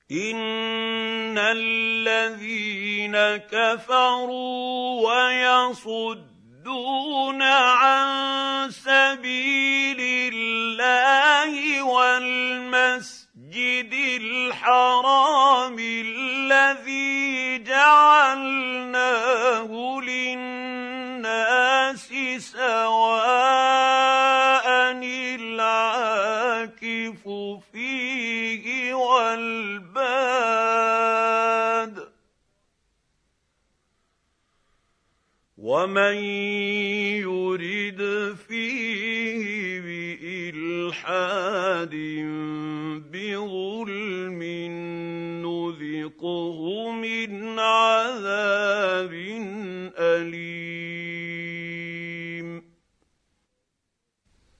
إِنَّ الَّذِينَ كَفَرُوا وَيَصُدُّونَ عَن سَبِيلِ اللَّهِ وَالْمَسْجِدِ الْحَرَامِ الَّذِي جَعَلْنَاهُ لِلنَّاسِ سَوَاءً الْعَاكِفُ فِيهِ وَالْبَادِ ۚ وَمَن يُرِدْ فِيهِ بِإِلْحَادٍ بِظُلْمٍ